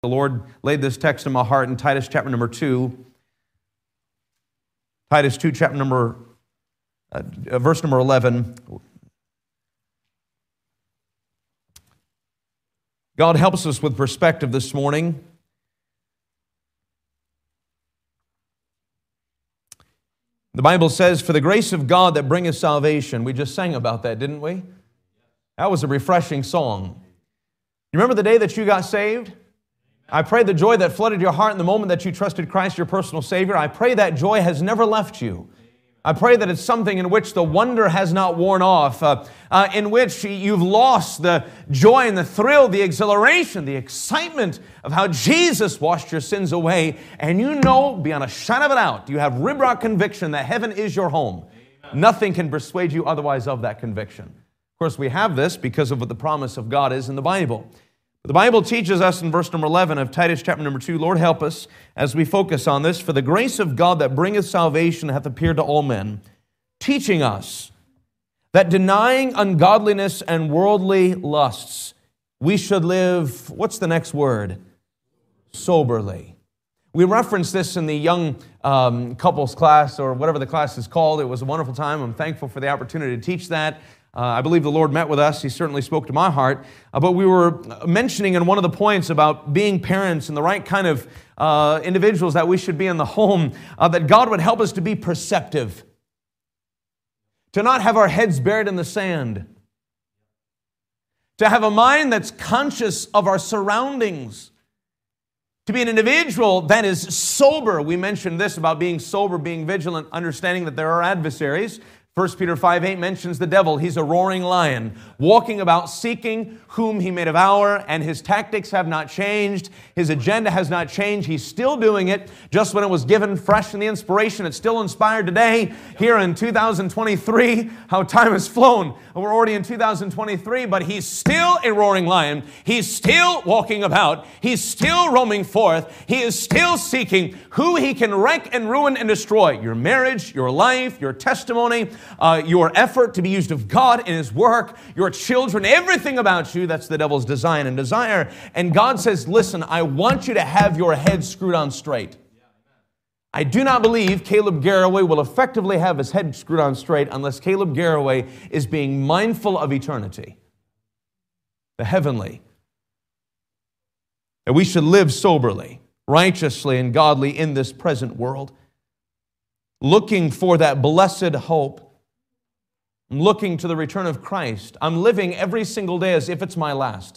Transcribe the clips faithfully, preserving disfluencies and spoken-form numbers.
The Lord laid this text in my heart in Titus chapter number two. Titus two, chapter number, uh, verse number eleven. God helps us with perspective this morning. The Bible says, "For the grace of God that bringeth salvation." We just sang about that, didn't we? That was a refreshing song. You remember the day that you got saved? I pray the joy that flooded your heart in the moment that you trusted Christ, your personal Savior. I pray that joy has never left you. I pray that it's something in which the wonder has not worn off, uh, uh, in which you've lost the joy and the thrill, the exhilaration, the excitement of how Jesus washed your sins away. And you know, beyond a shadow of a doubt, you have rib-rock conviction that heaven is your home. Amen. Nothing can persuade you otherwise of that conviction. Of course, we have this because of what the promise of God is in the Bible. The Bible teaches us in verse number eleven of Titus chapter number two, Lord help us as we focus on this. "For the grace of God that bringeth salvation hath appeared to all men, teaching us that denying ungodliness and worldly lusts, we should live," what's the next word? Soberly. We referenced this in the young um, couples class, or whatever the class is called. It was a wonderful time. I'm thankful for the opportunity to teach that. Uh, I believe the Lord met with us. He certainly spoke to my heart. Uh, but we were mentioning in one of the points about being parents and the right kind of uh, individuals that we should be in the home, uh, that God would help us to be perceptive, to not have our heads buried in the sand, to have a mind that's conscious of our surroundings, to be an individual that is sober. We mentioned this about being sober, being vigilant, understanding that there are adversaries. First Peter five eight mentions the devil. He's a roaring lion, walking about seeking whom he may devour, and his tactics have not changed. His agenda has not changed. He's still doing it. Just when it was given fresh in the inspiration, it's still inspired today, here in two thousand twenty-three. How time has flown. We're already in two thousand twenty-three, but he's still a roaring lion. He's still walking about. He's still roaming forth. He is still seeking who he can wreck and ruin and destroy. Your marriage, your life, your testimony, Uh, your effort to be used of God in His work, your children, everything about you, that's the devil's design and desire. And God says, listen, I want you to have your head screwed on straight. I do not believe Caleb Garraway will effectively have his head screwed on straight unless Caleb Garraway is being mindful of eternity, the heavenly. And we should live soberly, righteously, and godly in this present world, looking for that blessed hope. I'm looking to the return of Christ. I'm living every single day as if it's my last.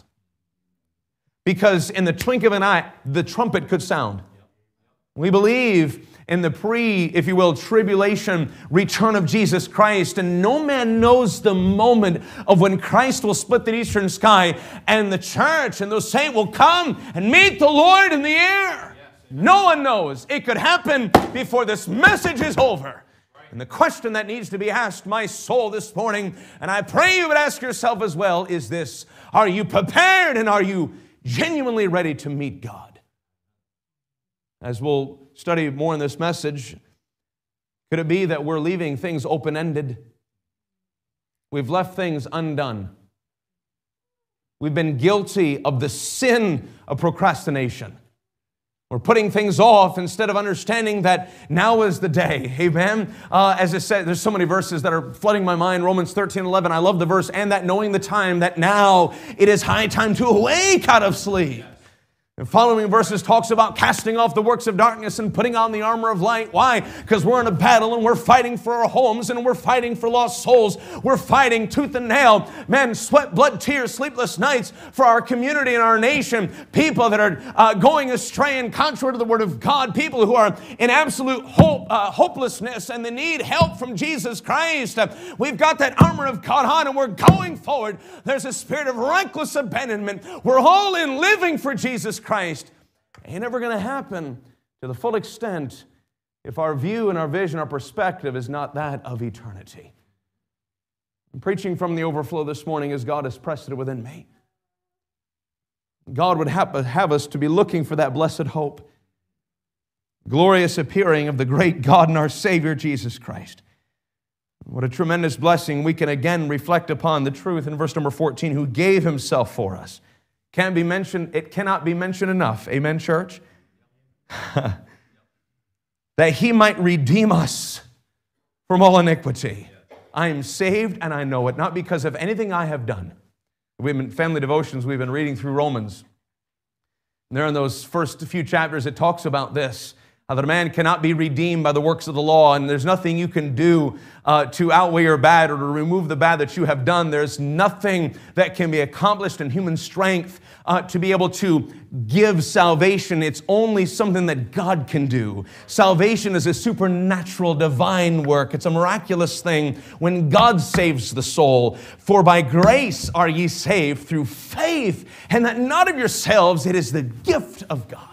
Because in the twink of an eye, the trumpet could sound. We believe in the pre, if you will, tribulation return of Jesus Christ. And no man knows the moment of when Christ will split the eastern sky and the church and those saints will come and meet the Lord in the air. No one knows. It could happen before this message is over. And the question that needs to be asked, my soul, this morning, and I pray you would ask yourself as well, is this: are you prepared and are you genuinely ready to meet God? As we'll study more in this message, could it be that we're leaving things open-ended? We've left things undone. We've been guilty of the sin of procrastination. We're putting things off instead of understanding that now is the day. Amen? Uh, as I said, there's so many verses that are flooding my mind. Romans thirteen eleven, I love the verse, and that knowing the time, that now it is high time to awake out of sleep. The following verses talks about casting off the works of darkness and putting on the armor of light. Why? Because we're in a battle and we're fighting for our homes and we're fighting for lost souls. We're fighting tooth and nail. Men, sweat, blood, tears, sleepless nights for our community and our nation. People that are uh, going astray and contrary to the Word of God. People who are in absolute hope, uh, hopelessness and they need help from Jesus Christ. Uh, we've got that armor of God on and we're going forward. There's a spirit of reckless abandonment. We're all in living for Jesus Christ. Ain't never going to happen to the full extent if our view and our vision, our perspective is not that of eternity. I'm preaching from the overflow this morning as God has pressed it within me. God would have, have us to be looking for that blessed hope, glorious appearing of the great God and our Savior, Jesus Christ. What a tremendous blessing we can again reflect upon the truth in verse number fourteen, who gave Himself for us, Can't be mentioned, it cannot be mentioned enough. Amen, church? That he might redeem us from all iniquity. I am saved and I know it, not because of anything I have done. We've been family devotions, we've been reading through Romans. And there in those first few chapters, it talks about this, how that a man cannot be redeemed by the works of the law, and there's nothing you can do uh, to outweigh your bad or to remove the bad that you have done. There's nothing that can be accomplished in human strength uh, to be able to give salvation. It's only something that God can do. Salvation is a supernatural, divine work. It's a miraculous thing when God saves the soul. For by grace are ye saved through faith, and that not of yourselves, it is the gift of God.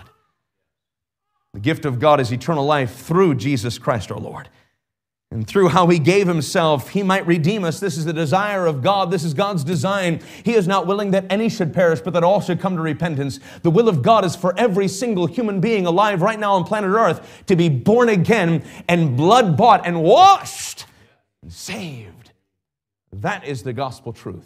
The gift of God is eternal life through Jesus Christ our Lord. And through how He gave Himself, He might redeem us. This is the desire of God. This is God's design. He is not willing that any should perish, but that all should come to repentance. The will of God is for every single human being alive right now on planet Earth to be born again and blood-bought and washed and saved. That is the gospel truth.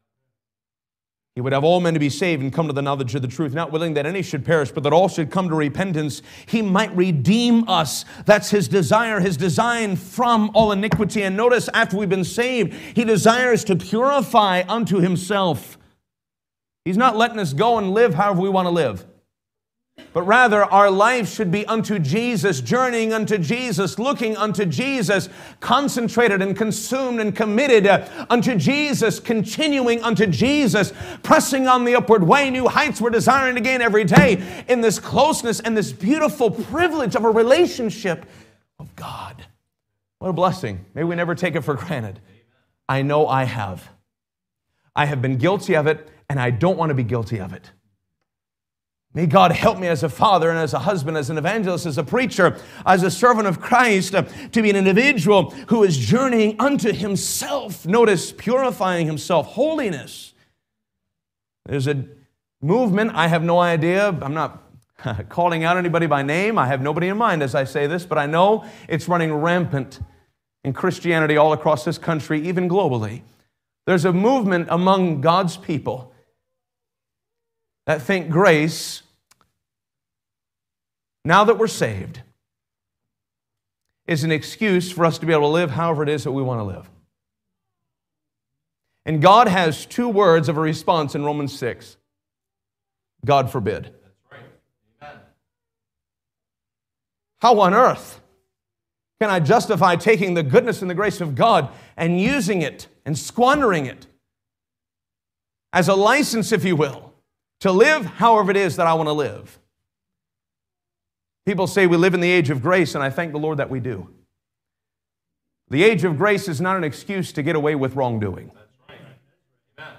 He would have all men to be saved and come to the knowledge of the truth, not willing that any should perish, but that all should come to repentance. He might redeem us. That's His desire, His design from all iniquity. And notice, after we've been saved, He desires to purify unto Himself. He's not letting us go and live however we want to live. But rather, our life should be unto Jesus, journeying unto Jesus, looking unto Jesus, concentrated and consumed and committed uh, unto Jesus, continuing unto Jesus, pressing on the upward way. New heights we're desiring to gain every day in this closeness and this beautiful privilege of a relationship of God. What a blessing. May we never take it for granted. I know I have. I have been guilty of it, and I don't want to be guilty of it. May God help me as a father and as a husband, as an evangelist, as a preacher, as a servant of Christ, uh, to be an individual who is journeying unto himself. Notice, purifying himself, holiness. There's a movement, I have no idea, I'm not calling out anybody by name, I have nobody in mind as I say this, but I know it's running rampant in Christianity all across this country, even globally. There's a movement among God's people that think grace, now that we're saved, is an excuse for us to be able to live however it is that we want to live. And God has two words of a response in Romans six. God forbid. That's right. Amen. How on earth can I justify taking the goodness and the grace of God and using it and squandering it as a license, if you will, to live however it is that I want to live? People say we live in the age of grace, and I thank the Lord that we do. The age of grace is not an excuse to get away with wrongdoing. That's right. Amen.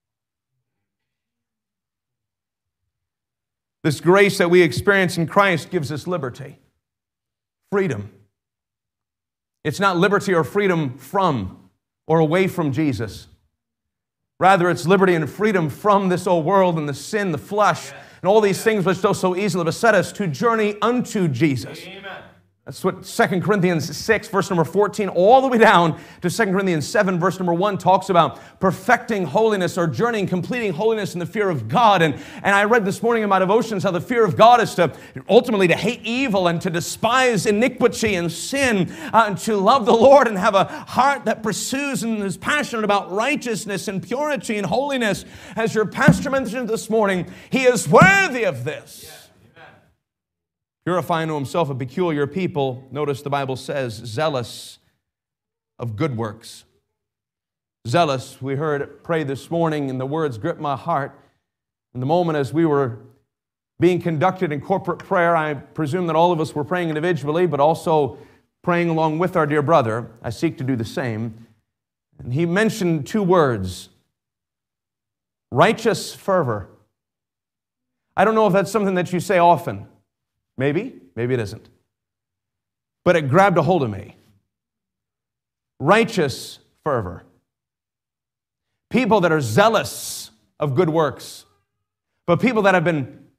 This grace that we experience in Christ gives us liberty, freedom. It's not liberty or freedom from or away from Jesus. Rather, it's liberty and freedom from this old world and the sin, the flesh, and all these things which do so easily beset us to journey unto Jesus. Amen. That's what Second Corinthians six, verse number fourteen, all the way down to Second Corinthians seven, verse number one, talks about perfecting holiness or journeying, completing holiness in the fear of God. And, and I read this morning in my devotions how the fear of God is to ultimately to hate evil and to despise iniquity and sin, uh, and to love the Lord and have a heart that pursues and is passionate about righteousness and purity and holiness. As your pastor mentioned this morning, he is worthy of this. Yeah. Purifying to himself a peculiar people, notice the Bible says, zealous of good works. Zealous, we heard it pray this morning, and the words gripped my heart. In the moment as we were being conducted in corporate prayer, I presume that all of us were praying individually, but also praying along with our dear brother. I seek to do the same. And he mentioned two words, righteous fervor. I don't know if that's something that you say often. Maybe, maybe it isn't. But it grabbed a hold of me. Righteous fervor. People that are zealous of good works, but people that have been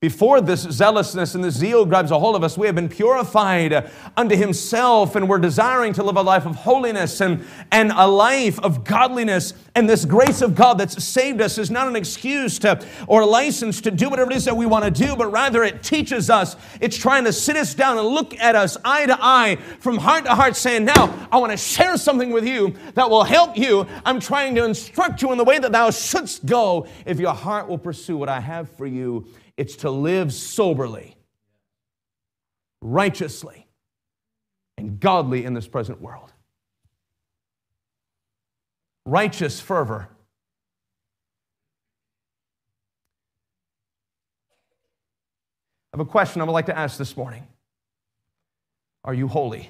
Before this zealousness and this zeal grabs a hold of us, we have been purified unto Himself, and we're desiring to live a life of holiness and, and a life of godliness. And this grace of God that's saved us is not an excuse to or a license to do whatever it is that we want to do, but rather it teaches us. It's trying to sit us down and look at us eye to eye, from heart to heart, saying, now, I want to share something with you that will help you. I'm trying to instruct you in the way that thou shouldst go if your heart will pursue what I have for you. It's to live soberly, righteously, and godly in this present world. Righteous fervor. I have a question I would like to ask this morning. Are you holy?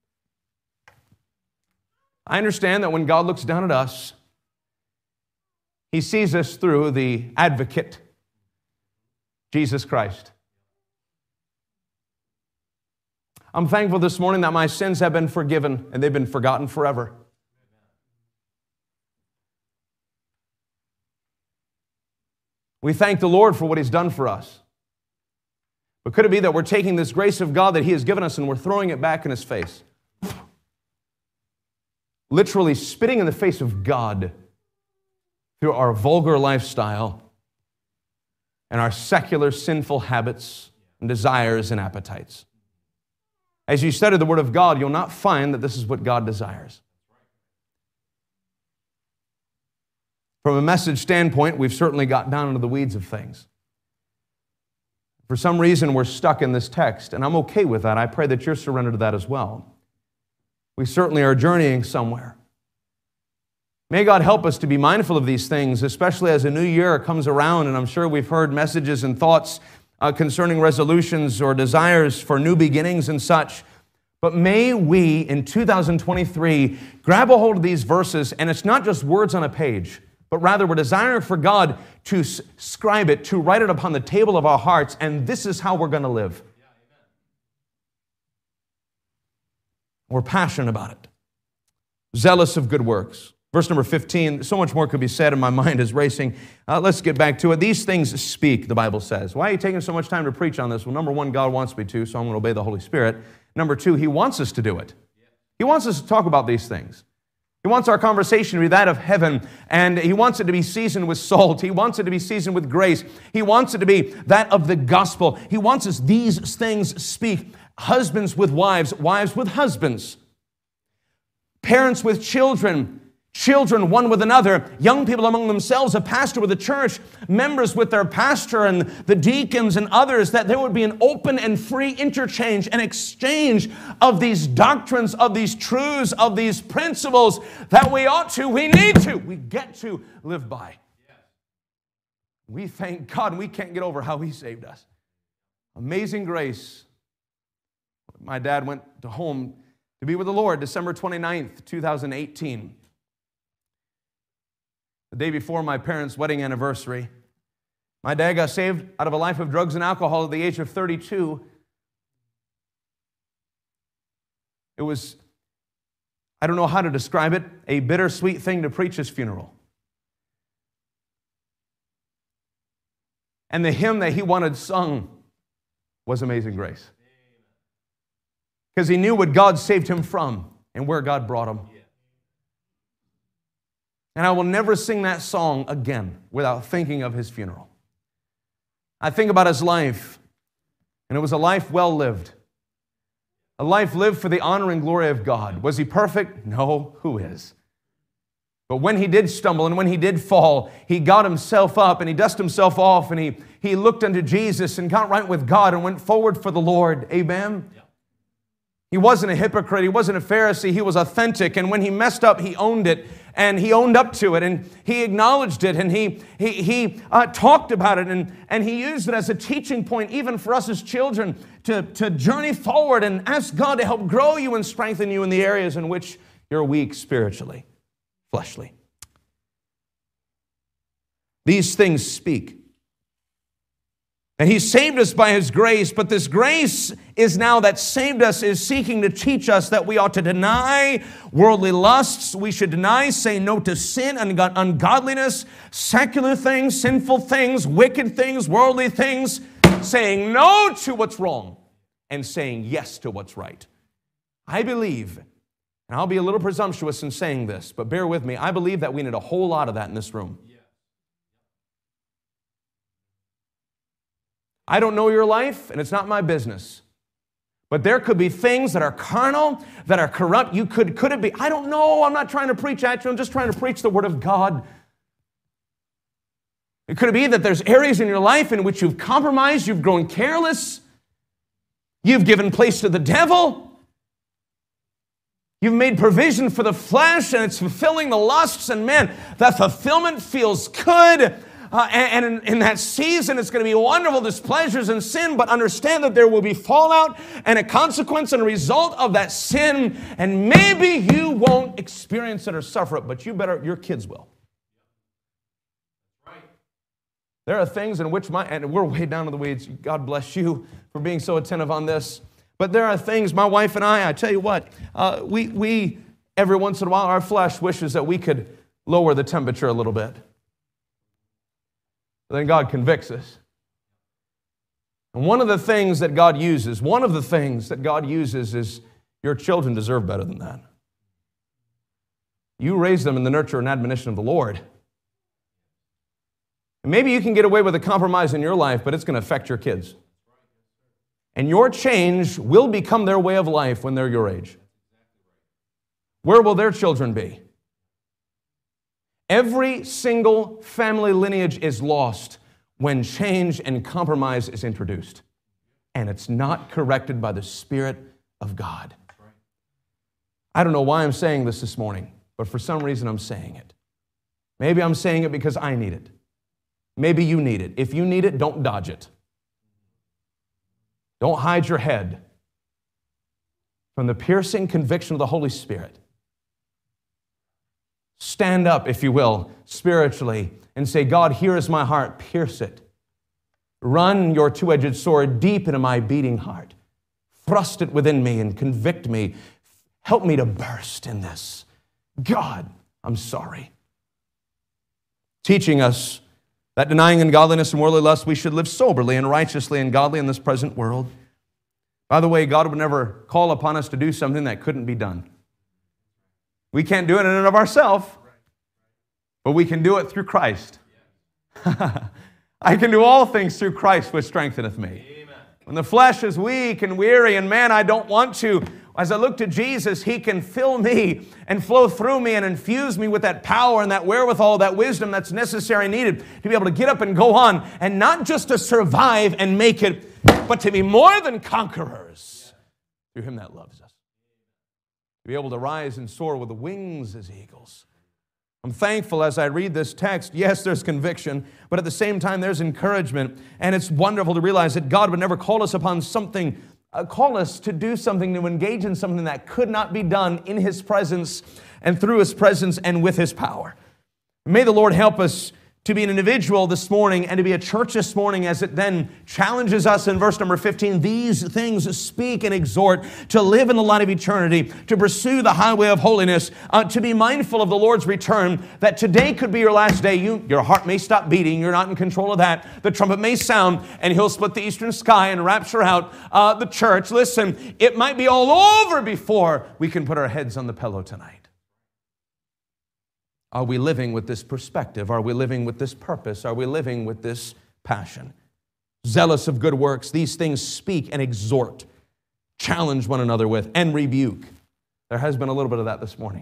I understand that when God looks down at us, He sees us through the advocate, Jesus Christ. I'm thankful this morning that my sins have been forgiven and they've been forgotten forever. We thank the Lord for what He's done for us. But could it be that we're taking this grace of God that He has given us and we're throwing it back in His face? Literally spitting in the face of God through our vulgar lifestyle and our secular sinful habits and desires and appetites. As you study the Word of God, you'll not find that this is what God desires. From a message standpoint, we've certainly got down into the weeds of things. For some reason, we're stuck in this text, and I'm okay with that. I pray that you're surrendered to that as well. We certainly are journeying somewhere. May God help us to be mindful of these things, especially as a new year comes around, and I'm sure we've heard messages and thoughts uh, concerning resolutions or desires for new beginnings and such. But may we, in two thousand twenty-three, grab a hold of these verses, and it's not just words on a page, but rather we're desiring for God to scribe it, to write it upon the table of our hearts, and this is how we're going to live. We're passionate about it. Zealous of good works. Verse number fifteen, so much more could be said and my mind is racing. Uh, let's get back to it. These things speak, the Bible says. Why are you taking so much time to preach on this? Well, number one, God wants me to, so I'm going to obey the Holy Spirit. Number two, He wants us to do it. He wants us to talk about these things. He wants our conversation to be that of heaven, and He wants it to be seasoned with salt. He wants it to be seasoned with grace. He wants it to be that of the gospel. He wants us, these things speak. Husbands with wives, wives with husbands. Parents with children, children one with another, young people among themselves, a pastor with a church, members with their pastor and the deacons and others, that there would be an open and free interchange and exchange of these doctrines, of these truths, of these principles that we ought to, we need to, we get to live by. We thank God, and we can't get over how He saved us. Amazing grace. My dad went to home to be with the Lord December twenty-ninth, two thousand eighteen. The day before my parents' wedding anniversary. My dad got saved out of a life of drugs and alcohol at the age of thirty-two. It was, I don't know how to describe it, a bittersweet thing to preach his funeral. And the hymn that he wanted sung was Amazing Grace. Because he knew what God saved him from and where God brought him. And I will never sing that song again without thinking of his funeral. I think about his life, and it was a life well lived. A life lived for the honor and glory of God. Was he perfect? No, who is? But when he did stumble and when he did fall, he got himself up and he dusted himself off and he, he looked unto Jesus and got right with God and went forward for the Lord. Amen? Yeah. He wasn't a hypocrite. He wasn't a Pharisee. He was authentic. And when he messed up, he owned it. And he owned up to it. And he acknowledged it. And he, he, he uh, talked about it. And, and he used it as a teaching point, even for us as children, to, to journey forward and ask God to help grow you and strengthen you in the areas in which you're weak spiritually, fleshly. These things speak. And he saved us by his grace, but this grace is now that saved us is seeking to teach us that we ought to deny worldly lusts. We should deny, say no to sin, ungodliness, secular things, sinful things, wicked things, worldly things. saying no to what's wrong and saying yes to what's right. I believe, and I'll be a little presumptuous in saying this, but bear with me, I believe that we need a whole lot of that in this room. I don't know your life, and it's not my business. But there could be things that are carnal, that are corrupt. You could, could it be? I don't know. I'm not trying to preach at you. I'm just trying to preach the Word of God. It could be that there's areas in your life in which you've compromised, you've grown careless, you've given place to the devil, you've made provision for the flesh, and it's fulfilling the lusts, and man, that fulfillment feels good. Uh, and and in, in that season, it's going to be wonderful, there's pleasures in sin, but understand that there will be fallout and a consequence and a result of that sin, and maybe you won't experience it or suffer it, but you better, your kids will. Right. There are things in which my, and we're way down in the weeds, God bless you for being so attentive on this, but there are things, my wife and I, I tell you what, uh, we, we, every once in a while, our flesh wishes that we could lower the temperature a little bit. Then God convicts us. And one of the things that God uses, one of the things that God uses is your children deserve better than that. You raise them in the nurture and admonition of the Lord. And maybe you can get away with a compromise in your life, but it's going to affect your kids. And your change will become their way of life when they're your age. Where will their children be? Every single family lineage is lost when change and compromise is introduced. And it's not corrected by the Spirit of God. I don't know why I'm saying this this morning, but for some reason I'm saying it. Maybe I'm saying it because I need it. Maybe you need it. If you need it, don't dodge it. Don't hide your head from the piercing conviction of the Holy Spirit. Stand up, if you will, spiritually, and say, God, here is my heart, pierce it. Run your two-edged sword deep into my beating heart. Thrust it within me and convict me. Help me to burst in this. God, I'm sorry. Teaching us that denying ungodliness and worldly lust, we should live soberly and righteously and godly in this present world. By the way, God would never call upon us to do something that couldn't be done. We can't do it in and of ourselves, but we can do it through Christ. I can do all things through Christ which strengtheneth me. Amen. When the flesh is weak and weary, and man, I don't want to, as I look to Jesus, He can fill me and flow through me and infuse me with that power and that wherewithal, that wisdom that's necessary and needed to be able to get up and go on, and not just to survive and make it, but to be more than conquerors through Him that loves us. To be able to rise and soar with the wings as eagles. I'm thankful as I read this text. Yes, there's conviction, but at the same time, there's encouragement. And it's wonderful to realize that God would never call us upon something, uh, call us to do something, to engage in something that could not be done in His presence and through His presence and with His power. May the Lord help us to be an individual this morning and to be a church this morning as it then challenges us in verse number fifteen. These things speak and exhort to live in the light of eternity, to pursue the highway of holiness, uh, to be mindful of the Lord's return, that today could be your last day. You, your heart may stop beating. You're not in control of that. The trumpet may sound and He'll split the eastern sky and rapture out uh, the church. Listen, it might be all over before we can put our heads on the pillow tonight. Are we living with this perspective? Are we living with this purpose? Are we living with this passion? Zealous of good works, these things speak and exhort, challenge one another with, and rebuke. There has been a little bit of that this morning.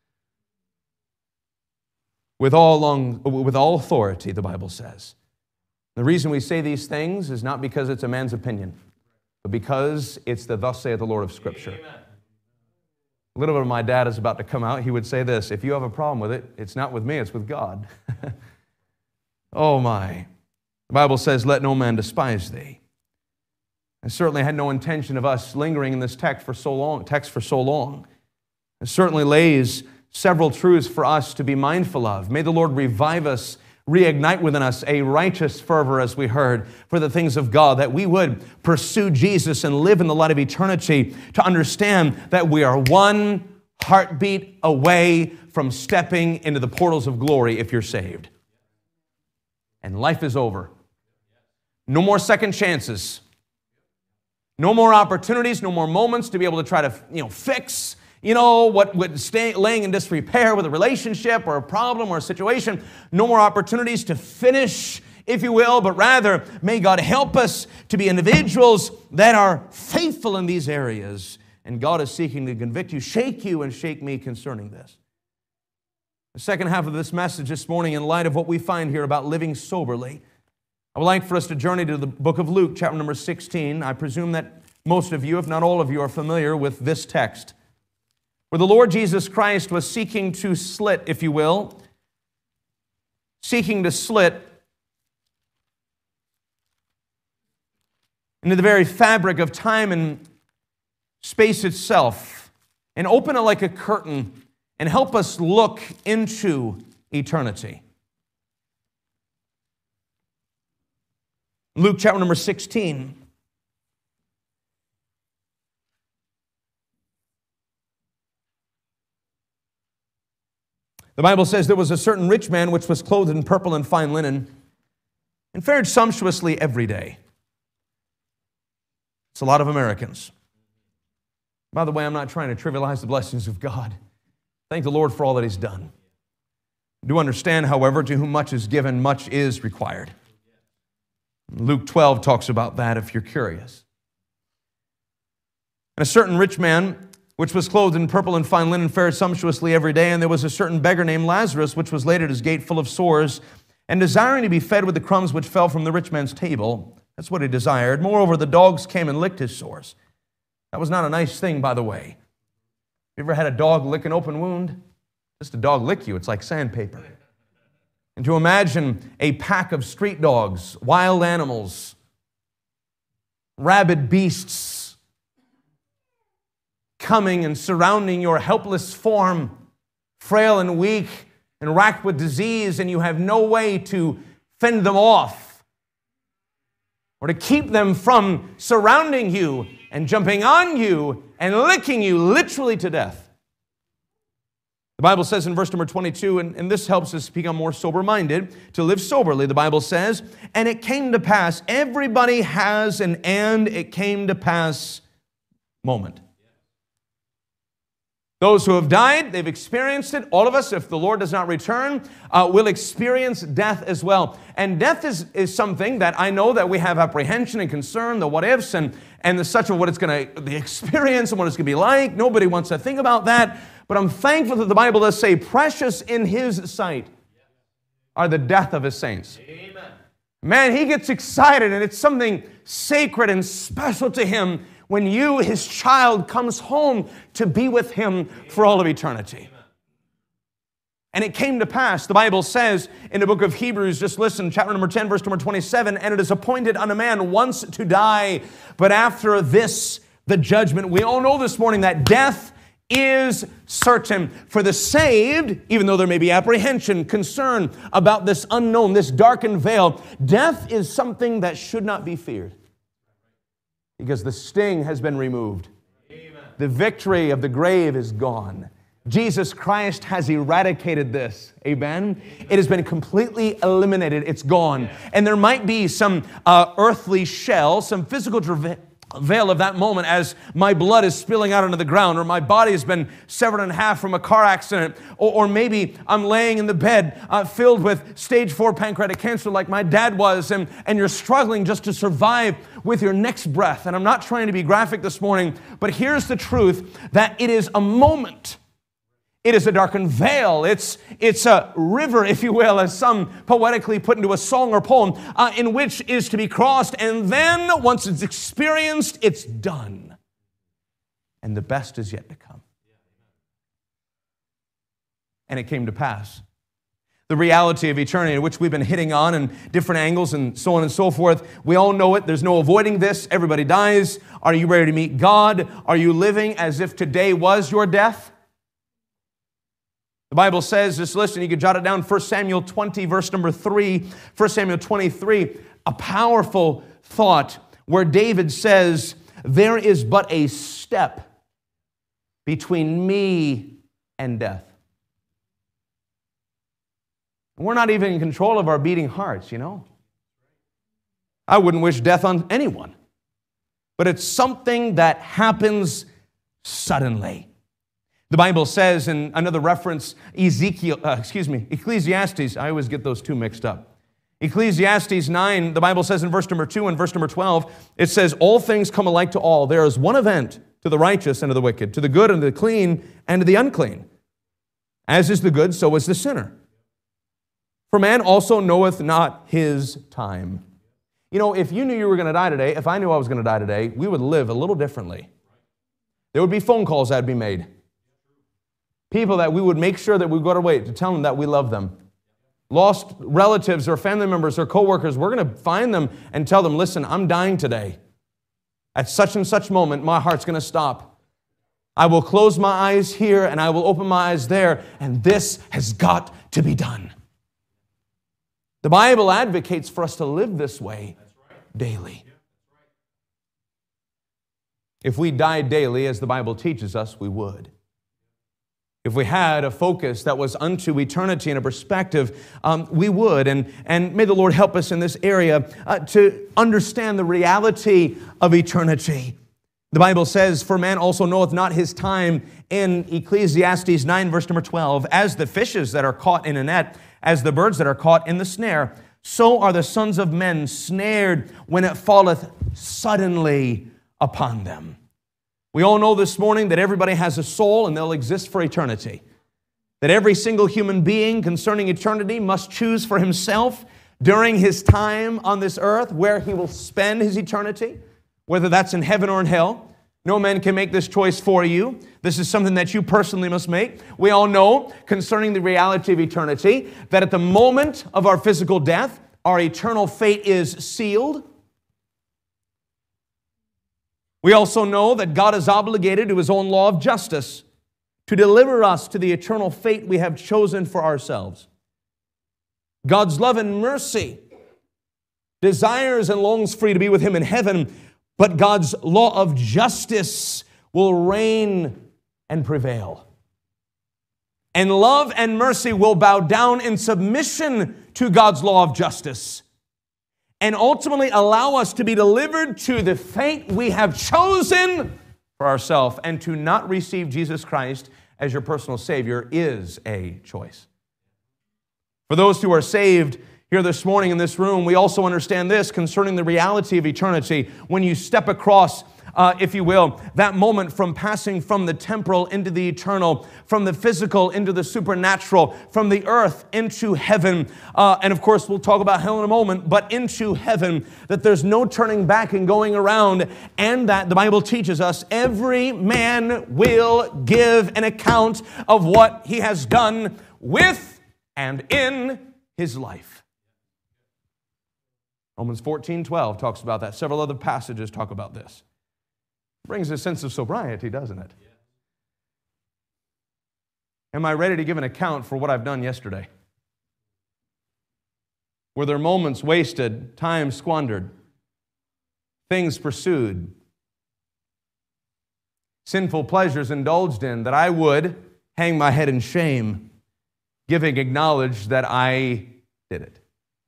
With all, long, with all authority, the Bible says. The reason we say these things is not because it's a man's opinion, but because it's the thus saith the Lord of Scripture. Amen. A little bit of my dad is about to come out. He would say this, if you have a problem with it, it's not with me, it's with God. Oh my. The Bible says, let no man despise thee. I certainly had no intention of us lingering in this text for so long. Text for so long. It certainly lays several truths for us to be mindful of. May the Lord revive us, reignite within us a righteous fervor, as we heard, for the things of God, that we would pursue Jesus and live in the light of eternity, to understand that we are one heartbeat away from stepping into the portals of glory if you're saved. And life is over. No more second chances. No more opportunities, no more moments to be able to try to, you know, fix, you know, what would stay laying in disrepair with a relationship or a problem or a situation. No more opportunities to finish, if you will, but rather may God help us to be individuals that are faithful in these areas. And God is seeking to convict you, shake you, and shake me concerning this. The second half of this message this morning, in light of what we find here about living soberly, I would like for us to journey to the book of Luke, chapter number sixteen. I presume that most of you, if not all of you, are familiar with this text, where the Lord Jesus Christ was seeking to slit, if you will, seeking to slit into the very fabric of time and space itself, and open it like a curtain and help us look into eternity. Luke chapter number sixteen. The Bible says, there was a certain rich man which was clothed in purple and fine linen and fared sumptuously every day. It's a lot of Americans. By the way, I'm not trying to trivialize the blessings of God. Thank the Lord for all that He's done. Do understand, however, to whom much is given, much is required. Luke twelve talks about that if you're curious. And a certain rich man, which was clothed in purple and fine linen, fared sumptuously every day, and there was a certain beggar named Lazarus, which was laid at his gate full of sores, and desiring to be fed with the crumbs which fell from the rich man's table. That's what he desired. Moreover, the dogs came and licked his sores. That was not a nice thing, by the way. You ever had a dog lick an open wound? Just a dog lick you, it's like sandpaper. And to imagine a pack of street dogs, wild animals, rabid beasts, coming and surrounding your helpless form, frail and weak and racked with disease, and you have no way to fend them off or to keep them from surrounding you and jumping on you and licking you literally to death. The Bible says in verse number twenty-two, and, and this helps us become more sober-minded, to live soberly, the Bible says, and it came to pass, everybody has an and it came to pass moment. Those who have died, they've experienced it. All of us, if the Lord does not return, uh, will experience death as well. And death is, is something that I know that we have apprehension and concern, the what-ifs, and, and the such of what it's going to, the experience and what it's going to be like. Nobody wants to think about that. But I'm thankful that the Bible does say, precious in His sight are the death of His saints. Amen. Man, He gets excited, and it's something sacred and special to Him when you, His child, comes home to be with Him for all of eternity. And it came to pass, the Bible says in the book of Hebrews, just listen, chapter number ten, verse number twenty-seven, and it is appointed unto man once to die, but after this, the judgment. We all know this morning that death is certain. For the saved, even though there may be apprehension, concern about this unknown, this darkened veil, death is something that should not be feared. Because the sting has been removed. Amen. The victory of the grave is gone. Jesus Christ has eradicated this. Amen? Amen. It has been completely eliminated. It's gone. Yeah. And there might be some uh, earthly shell, some physical travail veil of that moment as my blood is spilling out onto the ground, or my body has been severed in half from a car accident, or, or maybe I'm laying in the bed uh, filled with stage four pancreatic cancer like my dad was, and, and you're struggling just to survive with your next breath. And I'm not trying to be graphic this morning, but here's the truth, that it is a moment. It is a darkened veil. It's, it's a river, if you will, as some poetically put into a song or poem, uh, in which is to be crossed. And then, once it's experienced, it's done. And the best is yet to come. And it came to pass. The reality of eternity, which we've been hitting on in different angles and so on and so forth. We all know it. There's no avoiding this. Everybody dies. Are you ready to meet God? Are you living as if today was your death? The Bible says, just listen, you can jot it down, First Samuel twenty, verse number three, First Samuel twenty-three, a powerful thought where David says, there is but a step between me and death. We're not even in control of our beating hearts, you know. I wouldn't wish death on anyone. But it's something that happens suddenly. The Bible says in another reference, Ezekiel, uh, excuse me, Ecclesiastes, I always get those two mixed up. Ecclesiastes nine, the Bible says in verse number two and verse number twelve, it says, all things come alike to all. There is one event to the righteous and to the wicked, to the good and to the clean and to the unclean. As is the good, so is the sinner. For man also knoweth not his time. You know, if you knew you were going to die today, if I knew I was going to die today, we would live a little differently. There would be phone calls that would be made. People that we would make sure that we go to wait to tell them that we love them. Lost relatives or family members or coworkers, we're going to find them and tell them, listen, I'm dying today. At such and such moment, my heart's going to stop. I will close my eyes here and I will open my eyes there, and this has got to be done. The Bible advocates for us to live this way daily. If we died daily, as the Bible teaches us, we would. If we had a focus that was unto eternity and a perspective, um, we would. And, and may the Lord help us in this area uh, to understand the reality of eternity. The Bible says, for man also knoweth not his time, in Ecclesiastes nine, verse number twelve, as the fishes that are caught in a net, as the birds that are caught in the snare, so are the sons of men snared when it falleth suddenly upon them. We all know this morning that everybody has a soul and they'll exist for eternity. That every single human being concerning eternity must choose for himself during his time on this earth where he will spend his eternity, whether that's in heaven or in hell. No man can make this choice for you. This is something that you personally must make. We all know concerning the reality of eternity that at the moment of our physical death, our eternal fate is sealed. We also know that God is obligated to His own law of justice to deliver us to the eternal fate we have chosen for ourselves. God's love and mercy desires and longs for you to be with Him in heaven, but God's law of justice will reign and prevail. And love and mercy will bow down in submission to God's law of justice, and ultimately allow us to be delivered to the fate we have chosen for ourselves. And to not receive Jesus Christ as your personal Savior is a choice. For those who are saved here this morning in this room, we also understand this concerning the reality of eternity. When you step across, uh, if you will, that moment from passing from the temporal into the eternal, from the physical into the supernatural, from the earth into heaven, uh, and of course we'll talk about hell in a moment, but into heaven, that there's no turning back and going around, and that the Bible teaches us every man will give an account of what he has done with and in his life. Romans fourteen twelve talks about that. Several other passages talk about this. Brings a sense of sobriety, doesn't it? Am I ready to give an account for what I've done yesterday? Were there moments wasted, time squandered, things pursued, sinful pleasures indulged in that I would hang my head in shame, giving acknowledge that I did it?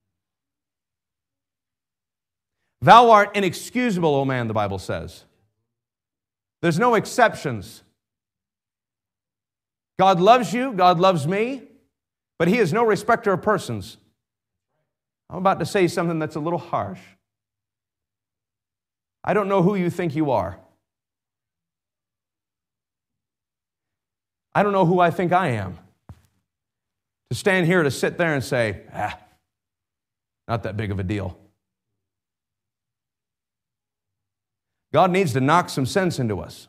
Thou art inexcusable, O man, the Bible says. There's no exceptions. God loves you, God loves me, but He is no respecter of persons. I'm about to say something that's a little harsh. I don't know who you think you are. I don't know who I think I am. To stand here, to sit there and say, ah, not that big of a deal. God needs to knock some sense into us.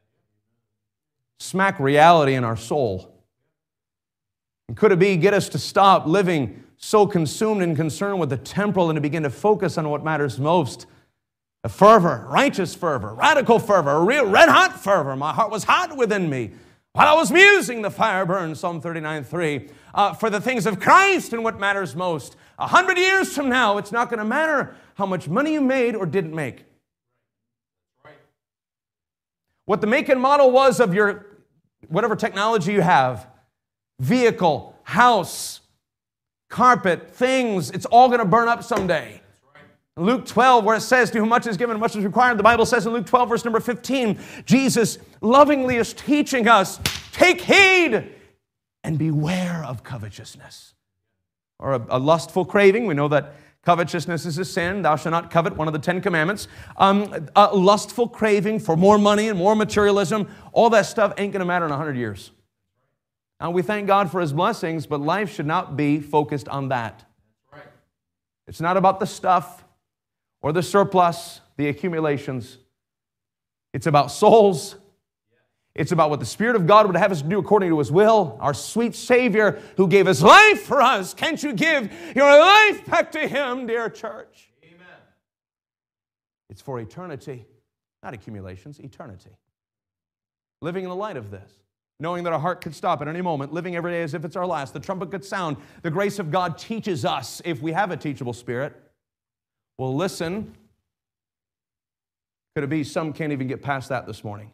Smack reality in our soul. And could it be get us to stop living so consumed and concerned with the temporal and to begin to focus on what matters most? A fervor, righteous fervor, radical fervor, a real red-hot fervor. My heart was hot within me while I was musing, the fire burned, Psalm thirty-nine three, uh, for the things of Christ and what matters most. A hundred years from now, it's not going to matter how much money you made or didn't make. What the make and model was of your, whatever technology you have, vehicle, house, carpet, things, it's all going to burn up someday. Luke twelve, where it says, to whom much is given, much is required, the Bible says in Luke twelve, verse number fifteen, Jesus lovingly is teaching us, take heed and beware of covetousness. Or a, a lustful craving. We know that covetousness is a sin. Thou shalt not covet, one of the Ten Commandments. Um, a lustful craving for more money and more materialism, all that stuff ain't going to matter in a hundred years. Now, we thank God for His blessings, but life should not be focused on that. It's not about the stuff or the surplus, the accumulations. It's about souls. It's about what the Spirit of God would have us do according to His will. Our sweet Savior who gave His life for us. Can't you give your life back to Him, dear church? Amen. It's for eternity, not accumulations, eternity. Living in the light of this, knowing that our heart could stop at any moment, living every day as if it's our last. The trumpet could sound. The grace of God teaches us, if we have a teachable spirit, we'll listen. Could it be some can't even get past that this morning?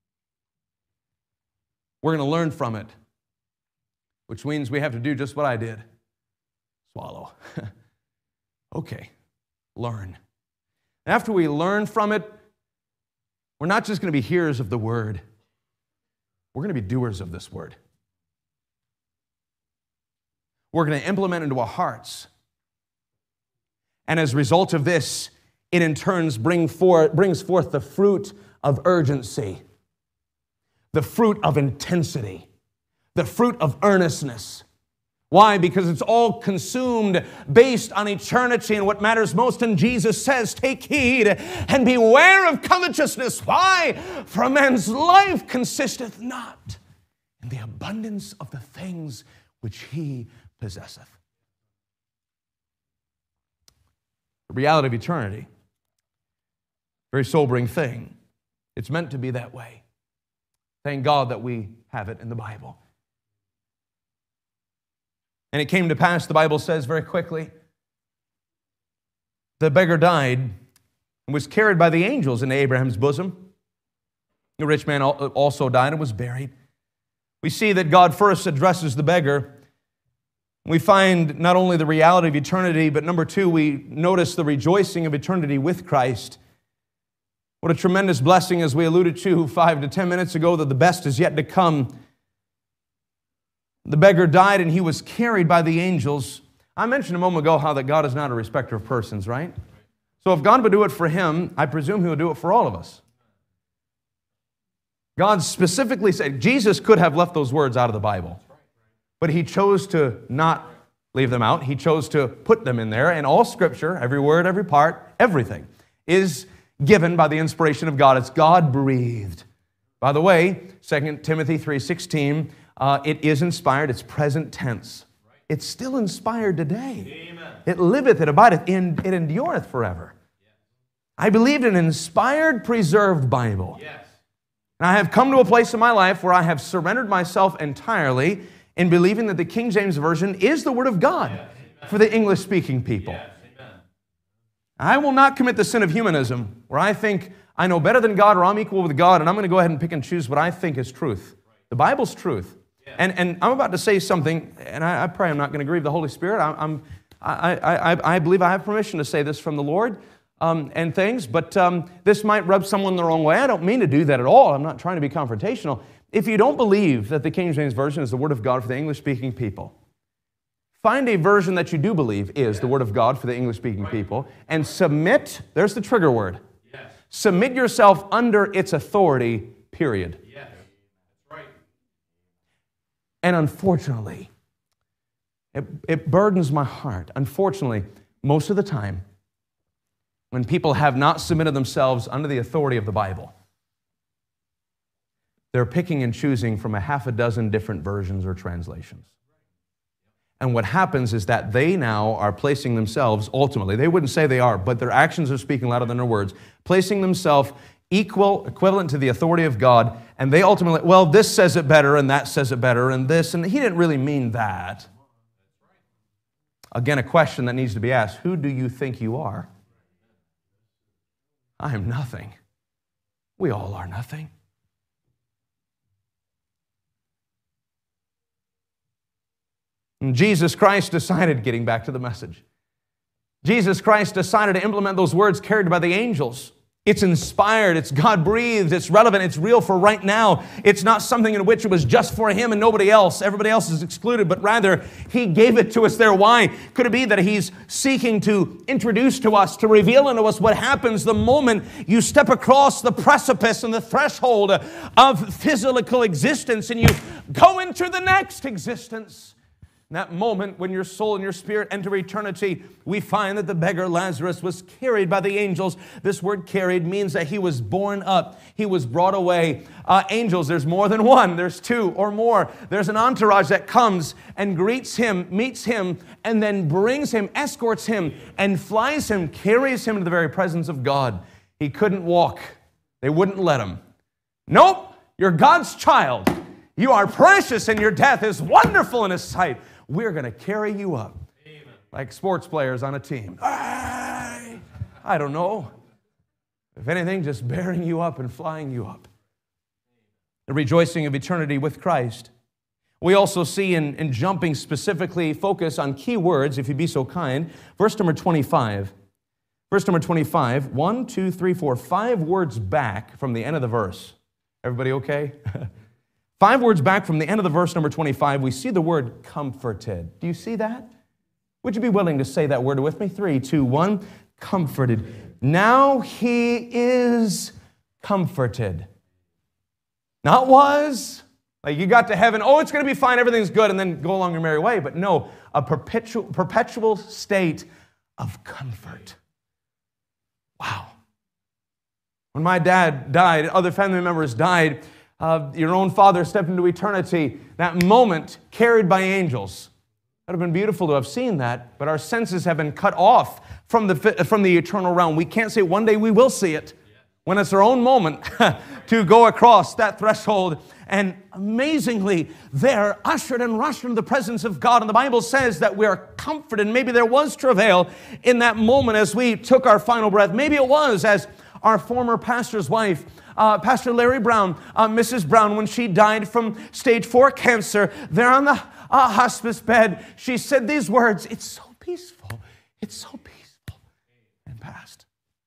We're going to learn from it, which means we have to do just what I did. Swallow. Okay, learn. After we learn from it, we're not just going to be hearers of the word. We're going to be doers of this word. We're going to implement it into our hearts. And as a result of this, it in turns bring forth, brings forth the fruit of urgency, the fruit of intensity, the fruit of earnestness. Why? Because it's all consumed based on eternity and what matters most. And Jesus says, take heed and beware of covetousness. Why? For a man's life consisteth not in the abundance of the things which he possesseth. The reality of eternity, very sobering thing. It's meant to be that way. Thank God that we have it in the Bible. And it came to pass, the Bible says very quickly, the beggar died and was carried by the angels into Abraham's bosom. The rich man also died and was buried. We see that God first addresses the beggar. We find not only the reality of eternity, but number two, we notice the rejoicing of eternity with Christ. What a tremendous blessing, as we alluded to five to ten minutes ago, that the best is yet to come. The beggar died and he was carried by the angels. I mentioned a moment ago how that God is not a respecter of persons, right? So if God would do it for him, I presume He would do it for all of us. God specifically said, Jesus could have left those words out of the Bible, but He chose to not leave them out. He chose to put them in there, and all Scripture, every word, every part, everything, is given by the inspiration of God. It's God-breathed. By the way, Second Timothy three sixteen, uh, it is inspired. It's present tense. It's still inspired today. Amen. It liveth, it abideth, in, it endureth forever. Yes. I believed in an inspired, preserved Bible. Yes. And I have come to a place in my life where I have surrendered myself entirely in believing that the King James Version is the Word of God yes. for the English-speaking people. Yes. I will not commit the sin of humanism where I think I know better than God or I'm equal with God and I'm going to go ahead and pick and choose what I think is truth. The Bible's truth. Yeah. And, and I'm about to say something, and I, I pray I'm not going to grieve the Holy Spirit. I, I'm, I, I, I believe I have permission to say this from the Lord um, and things, but um, this might rub someone the wrong way. I don't mean to do that at all. I'm not trying to be confrontational. If you don't believe that the King James Version is the Word of God for the English-speaking people, find a version that you do believe is the Word of God for the English-speaking people, and submit, there's the trigger word, yes. submit yourself under its authority, period. Yes. That's right. And unfortunately, it, it burdens my heart. Unfortunately, most of the time, when people have not submitted themselves under the authority of the Bible, they're picking and choosing from a half a dozen different versions or translations. And what happens is that they now are placing themselves, ultimately, they wouldn't say they are, but their actions are speaking louder than their words, placing themselves equal, equivalent to the authority of God, and they ultimately, well, this says it better, and that says it better, and this, and He didn't really mean that. Again, a question that needs to be asked, who do you think you are? I am nothing. We all are nothing. And Jesus Christ decided, getting back to the message, Jesus Christ decided to implement those words carried by the angels. It's inspired, it's God-breathed, it's relevant, it's real for right now. It's not something in which it was just for Him and nobody else. Everybody else is excluded, but rather He gave it to us there. Why? Could it be that He's seeking to introduce to us, to reveal unto us what happens the moment you step across the precipice and the threshold of physical existence and you go into the next existence? In that moment when your soul and your spirit enter eternity, we find that the beggar Lazarus was carried by the angels. This word carried means that he was borne up. He was brought away. Uh, angels, there's more than one. There's two or more. There's an entourage that comes and greets him, meets him, and then brings him, escorts him, and flies him, carries him to the very presence of God. He couldn't walk. They wouldn't let him. Nope, you're God's child. You are precious and your death is wonderful in His sight. We're going to carry you up. Amen. Like sports players on a team. I don't know. If anything, just bearing you up and flying you up. The rejoicing of eternity with Christ. We also see in, in jumping specifically, focus on key words, if you'd be so kind. Verse number twenty-five. Verse number twenty-five. One, two, three, four. Five words back from the end of the verse. Everybody okay? Five words back from the end of the verse number twenty-five, we see the word comforted. Do you see that? Would you be willing to say that word with me? Three, two, one. Comforted. Now he is comforted. Not was. Like you got to heaven, oh, it's going to be fine, everything's good, and then go along your merry way. But no, a perpetual, perpetual state of comfort. Wow. When my dad died, other family members died, Uh, your own father stepped into eternity, that moment carried by angels. It would have been beautiful to have seen that, but our senses have been cut off from the, from the eternal realm. We can't say one day we will see it when it's our own moment to go across that threshold. And amazingly, they're ushered and rushed into the presence of God. And the Bible says that we are comforted. Maybe there was travail in that moment as we took our final breath. Maybe it was as our former pastor's wife, Uh, Pastor Larry Brown, uh, Missus Brown, when she died from stage four cancer, there on the uh, hospice bed, she said these words, "It's so peaceful, it's so peaceful," and passed.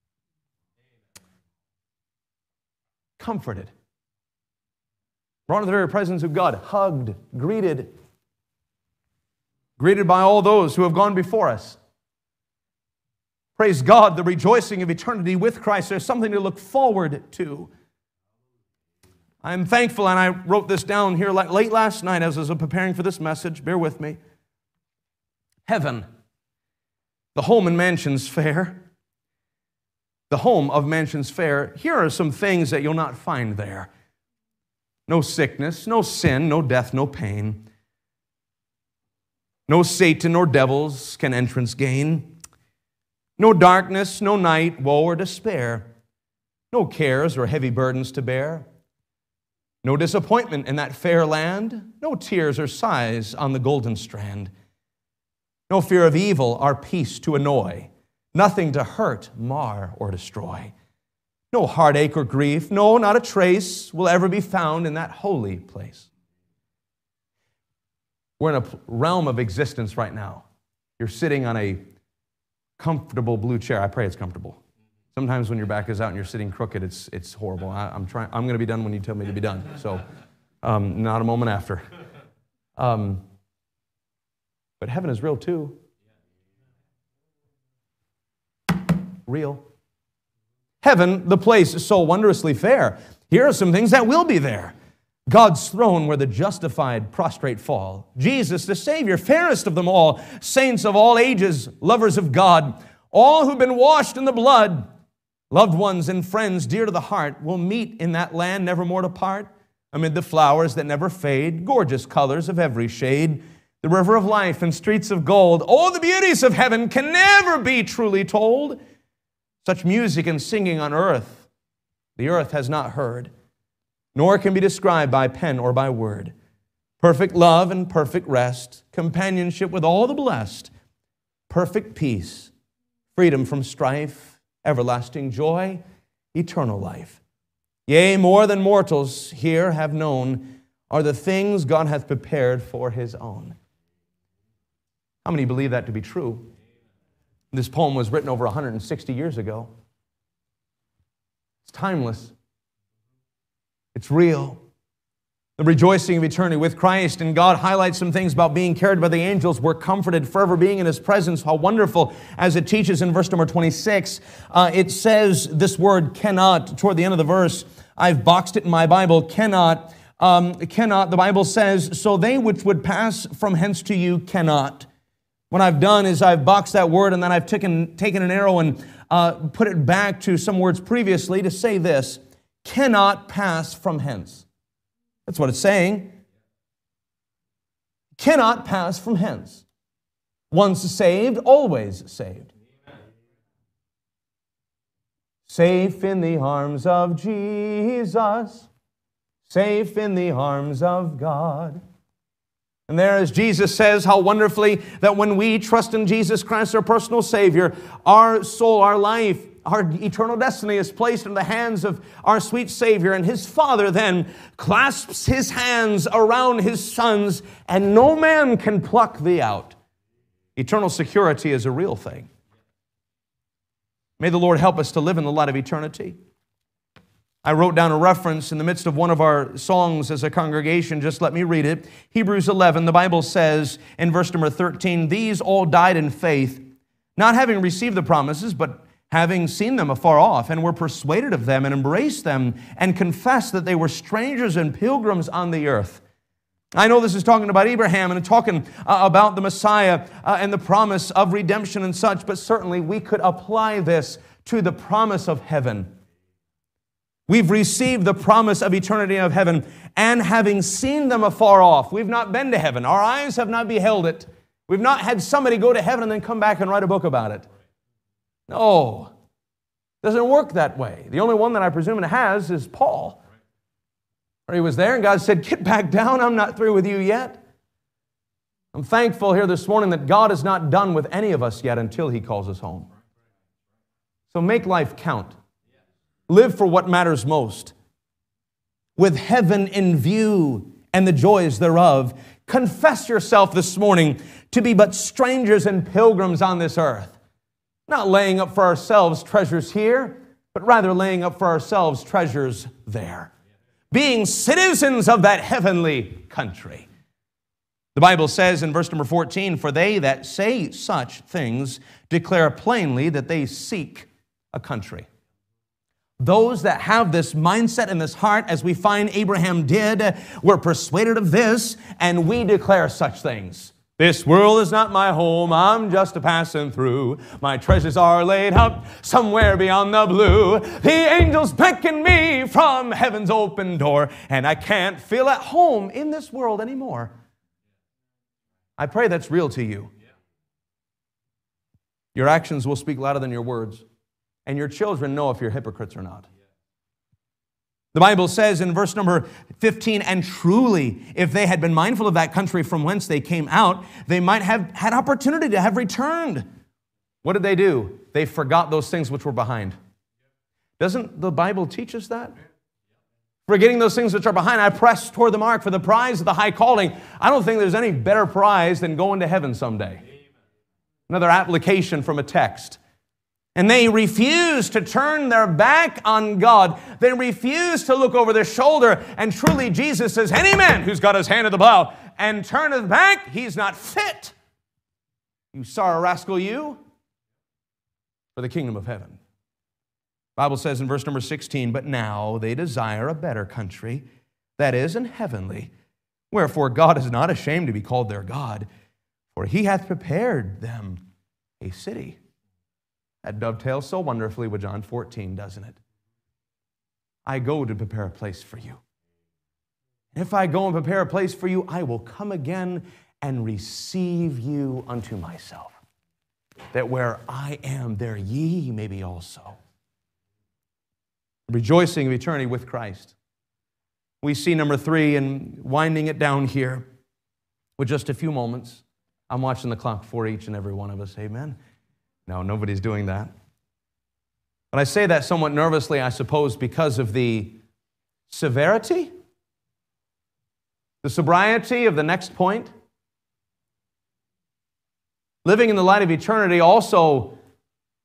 Comforted. Brought to the very presence of God, hugged, greeted, greeted by all those who have gone before us. Praise God, the rejoicing of eternity with Christ. There's something to look forward to. I'm thankful, and I wrote this down here late last night as I was preparing for this message. Bear with me. Heaven, the home and mansions fair. The home of mansions fair. Here are some things that you'll not find there. No sickness, no sin, no death, no pain. No Satan nor devils can entrance gain. No darkness, no night, woe or despair. No cares or heavy burdens to bear. No disappointment in that fair land. No tears or sighs on the golden strand. No fear of evil, our peace to annoy. Nothing to hurt, mar, or destroy. No heartache or grief, no, not a trace will ever be found in that holy place. We're in a realm of existence right now. You're sitting on a comfortable blue chair. I pray it's comfortable. Sometimes when your back is out and you're sitting crooked, it's it's horrible. I, I'm trying. I'm going to be done when you tell me to be done. So, um, not a moment after. Um, but heaven is real too. Real. Heaven, the place is so wondrously fair. Here are some things that will be there. God's throne where the justified prostrate fall. Jesus, the Savior, fairest of them all. Saints of all ages, lovers of God. All who've been washed in the blood. Loved ones and friends dear to the heart will meet in that land never more to part. Amid the flowers that never fade. Gorgeous colors of every shade. The river of life and streets of gold. Oh, the beauties of heaven can never be truly told. Such music and singing on earth, the earth has not heard, nor can be described by pen or by word. Perfect love and perfect rest, companionship with all the blessed, perfect peace, freedom from strife, everlasting joy, eternal life. Yea, more than mortals here have known are the things God hath prepared for His own. How many believe that to be true? This poem was written over one hundred sixty years ago. It's timeless. It's real. The rejoicing of eternity with Christ, and God highlights some things about being carried by the angels. We're comforted, forever being in His presence. How wonderful, as it teaches in verse number twenty-six. Uh, it says this word cannot, toward the end of the verse. I've boxed it in my Bible, cannot. Um, cannot, the Bible says, so they which would pass from hence to you cannot. What I've done is I've boxed that word, and then I've taken, taken an arrow and uh, put it back to some words previously to say this, cannot pass from hence. That's what it's saying. Cannot pass from hence. Once saved, always saved. Safe in the arms of Jesus. Safe in the arms of God. And there, as Jesus says, how wonderfully that when we trust in Jesus Christ, our personal Savior, our soul, our life, our eternal destiny is placed in the hands of our sweet Savior, and His Father then clasps His hands around His sons, and no man can pluck thee out. Eternal security is a real thing. May the Lord help us to live in the light of eternity. I wrote down a reference in the midst of one of our songs as a congregation. Just let me read it. Hebrews eleven, the Bible says in verse number thirteen, these all died in faith, not having received the promises, but having seen them afar off, and were persuaded of them, and embraced them, and confessed that they were strangers and pilgrims on the earth. I know this is talking about Abraham and talking uh, about the Messiah uh, and the promise of redemption and such, but certainly we could apply this to the promise of heaven. We've received the promise of eternity of heaven, and having seen them afar off, we've not been to heaven. Our eyes have not beheld it. We've not had somebody go to heaven and then come back and write a book about it. No, it doesn't work that way. The only one that I presume it has is Paul. Where he was there and God said, get back down, I'm not through with you yet. I'm thankful here this morning that God is not done with any of us yet until He calls us home. So make life count. Live for what matters most. With heaven in view and the joys thereof, confess yourself this morning to be but strangers and pilgrims on this earth. Not laying up for ourselves treasures here, but rather laying up for ourselves treasures there. Being citizens of that heavenly country. The Bible says in verse number fourteen, for they that say such things declare plainly that they seek a country. Those that have this mindset in this heart, as we find Abraham did, were persuaded of this, and we declare such things. This world is not my home, I'm just a passing through. My treasures are laid up somewhere beyond the blue. The angels beckon me from heaven's open door, and I can't feel at home in this world anymore. I pray that's real to you. Your actions will speak louder than your words, and your children know if you're hypocrites or not. The Bible says in verse number fifteen, and truly, if they had been mindful of that country from whence they came out, they might have had opportunity to have returned. What did they do? They forgot those things which were behind. Doesn't the Bible teach us that? Forgetting those things which are behind, I press toward the mark for the prize of the high calling. I don't think there's any better prize than going to heaven someday. Another application from a text. And they refuse to turn their back on God. They refuse to look over their shoulder. And truly, Jesus says, any man who's got his hand at the plow and turneth back, he's not fit. You sorry rascal, you, for the kingdom of heaven. The Bible says in verse number sixteen, but now they desire a better country, that is, an heavenly. Wherefore God is not ashamed to be called their God, for He hath prepared them a city. That dovetails so wonderfully with John fourteen, doesn't it? I go to prepare a place for you. If I go and prepare a place for you, I will come again and receive you unto myself, that where I am, there ye may be also. Rejoicing of eternity with Christ. We see number three, and winding it down here with just a few moments. I'm watching the clock for each and every one of us. Amen. No, nobody's doing that. But I say that somewhat nervously, I suppose, because of the severity, the sobriety of the next point. Living in the light of eternity also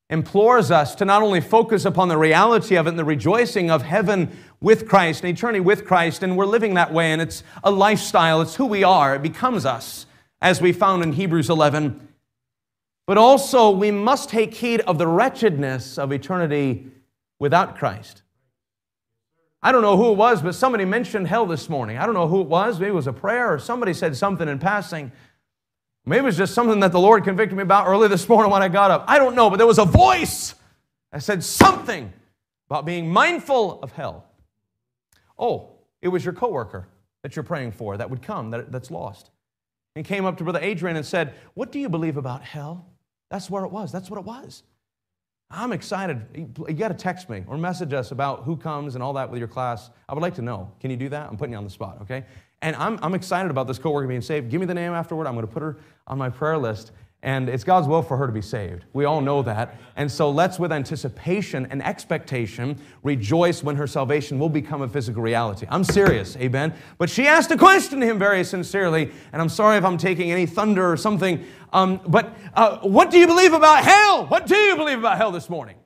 implores us to not only focus upon the reality of it and the rejoicing of heaven with Christ, and eternity with Christ, and we're living that way, and it's a lifestyle, it's who we are, it becomes us, as we found in Hebrews eleven. But also, we must take heed of the wretchedness of eternity without Christ. I don't know who it was, but somebody mentioned hell this morning. I don't know who it was. Maybe it was a prayer, or somebody said something in passing. Maybe it was just something that the Lord convicted me about early this morning when I got up. I don't know, but there was a voice that said something about being mindful of hell. Oh, it was your coworker that you're praying for that would come, that, that's lost. And came up to Brother Adrian and said, what do you believe about hell? That's where it was. That's what it was. I'm excited. You got to text me or message us about who comes and all that with your class. I would like to know. Can you do that? I'm putting you on the spot, okay? And I'm, I'm excited about this coworker being saved. Give me the name afterward. I'm going to put her on my prayer list. And it's God's will for her to be saved. We all know that. And so let's, with anticipation and expectation, rejoice when her salvation will become a physical reality. I'm serious, amen? But she asked a question to him very sincerely, and I'm sorry if I'm taking any thunder or something, um, but uh, what do you believe about hell? What do you believe about hell this morning?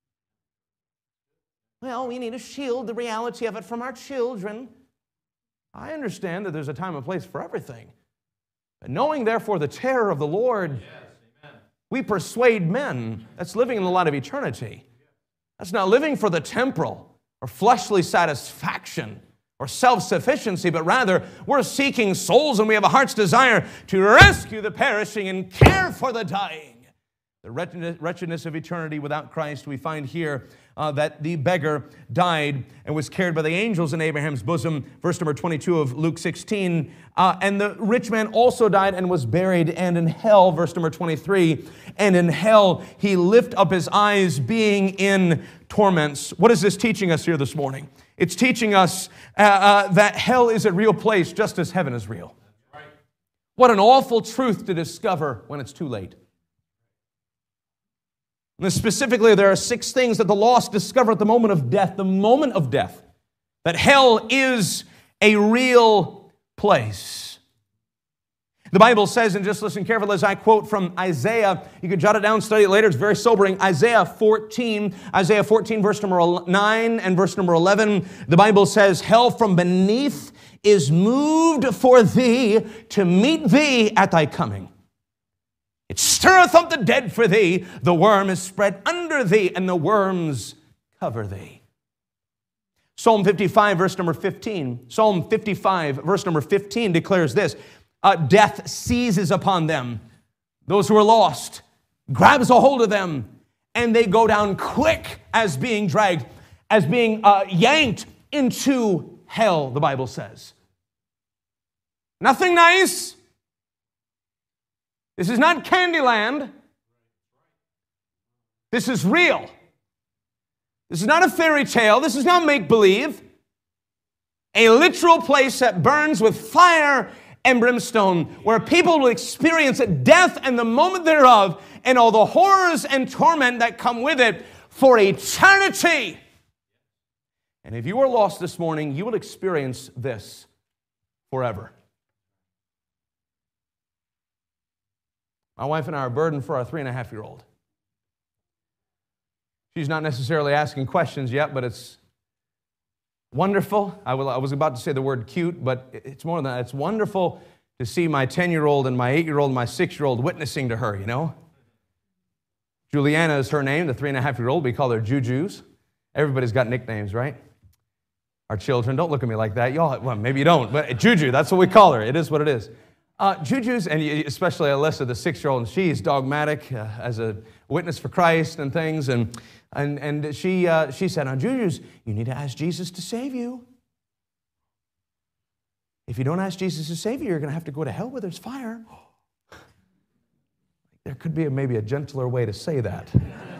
Well, we need to shield the reality of it from our children. I understand that there's a time and place for everything. But knowing, therefore, the terror of the Lord, yes, we persuade men. That's living in the light of eternity. That's not living for the temporal or fleshly satisfaction or self-sufficiency, but rather we're seeking souls, and we have a heart's desire to rescue the perishing and care for the dying. The wretchedness of eternity without Christ, we find here uh, that the beggar died and was carried by the angels in Abraham's bosom, verse number twenty-two of Luke sixteen. Uh, and the rich man also died and was buried, and in hell, verse number twenty-three, and in hell he lift up his eyes, being in torments. What is this teaching us here this morning? It's teaching us uh, uh, that hell is a real place, just as heaven is real. Right. What an awful truth to discover when it's too late. And specifically, there are six things that the lost discover at the moment of death, the moment of death, that hell is a real place. The Bible says, and just listen carefully as I quote from Isaiah, you can jot it down, study it later, it's very sobering, Isaiah fourteen, Isaiah fourteen, verse number nine and verse number eleven, the Bible says, hell from beneath is moved for thee to meet thee at thy coming. It stirreth up the dead for thee. The worm is spread under thee, and the worms cover thee. Psalm fifty-five, verse number fifteen. Psalm fifty-five, verse number fifteen declares this. Uh, death seizes upon them. Those who are lost, grabs a hold of them, and they go down quick as being dragged, as being uh, yanked into hell, the Bible says. Nothing nice. This is not Candyland. This is real. This is not a fairy tale. This is not make-believe. A literal place that burns with fire and brimstone, where people will experience death and the moment thereof, and all the horrors and torment that come with it for eternity. And if you are lost this morning, you will experience this forever. My wife and I are burdened for our three and a half year old. She's not necessarily asking questions yet, but it's wonderful. I was about to say the word cute, but it's more than that. It's wonderful to see my ten-year-old and my eight-year-old and my six-year-old witnessing to her, you know. Juliana is her name, the three and a half year old. We call her Juju's. Everybody's got nicknames, right? Our children. Don't look at me like that. Y'all, well, maybe you don't, but Juju, that's what we call her. It is what it is. Uh, Juju's, and especially Alyssa, the six-year-old, and she's dogmatic uh, as a witness for Christ and things. And and and she uh, she said, "Now, Juju's, you need to ask Jesus to save you. If you don't ask Jesus to save you, you're going to have to go to hell where there's fire." There could be a, maybe a gentler way to say that.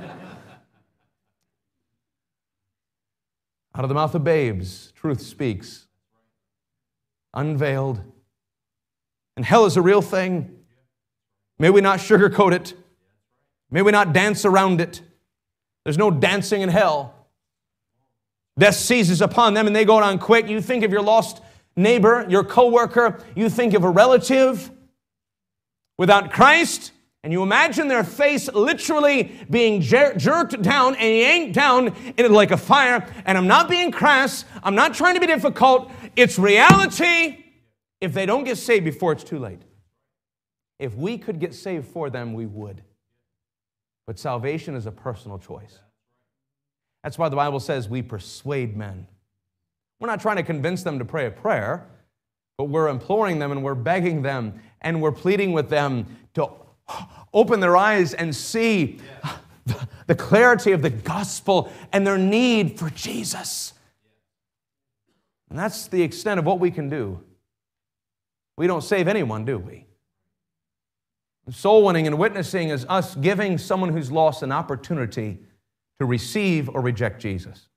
Out of the mouth of babes, truth speaks. Unveiled. And hell is a real thing. May we not sugarcoat it. May we not dance around it. There's no dancing in hell. Death seizes upon them and they go down quick. You think of your lost neighbor, your coworker. You think of a relative. Without Christ, And you imagine their face literally being jer- jerked down and yanked down into like a fire. And I'm not being crass. I'm not trying to be difficult. It's reality if they don't get saved before it's too late. If we could get saved for them, we would. But salvation is a personal choice. That's why the Bible says we persuade men. We're not trying to convince them to pray a prayer, but we're imploring them and we're begging them and we're pleading with them to open their eyes and see the clarity of the gospel and their need for Jesus. And that's the extent of what we can do. We don't save anyone, do we? Soul winning and witnessing is us giving someone who's lost an opportunity to receive or reject Jesus.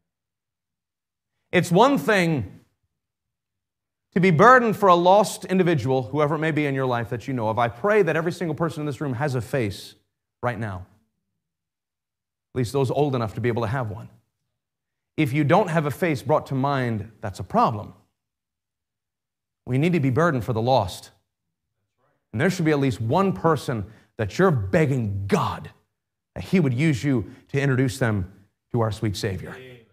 It's one thing to be burdened for a lost individual, whoever it may be in your life that you know of. I pray that every single person in this room has a face right now. At least those old enough to be able to have one. If you don't have a face brought to mind, that's a problem. We need to be burdened for the lost. And there should be at least one person that you're begging God that He would use you to introduce them to our sweet Savior.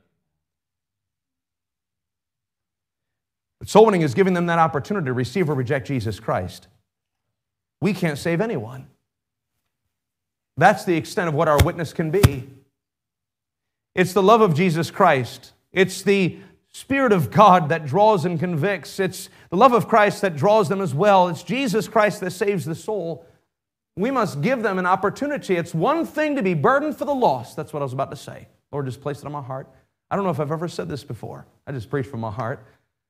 But soul winning is giving them that opportunity to receive or reject Jesus Christ. We can't save anyone. That's the extent of what our witness can be. It's the love of Jesus Christ. It's the Spirit of God that draws and convicts. It's the love of Christ that draws them as well. It's Jesus Christ that saves the soul. We must give them an opportunity. It's one thing to be burdened for the lost. That's what I was about to say. Lord just placed it on my heart. I don't know if I've ever said this before. I just preached from my heart.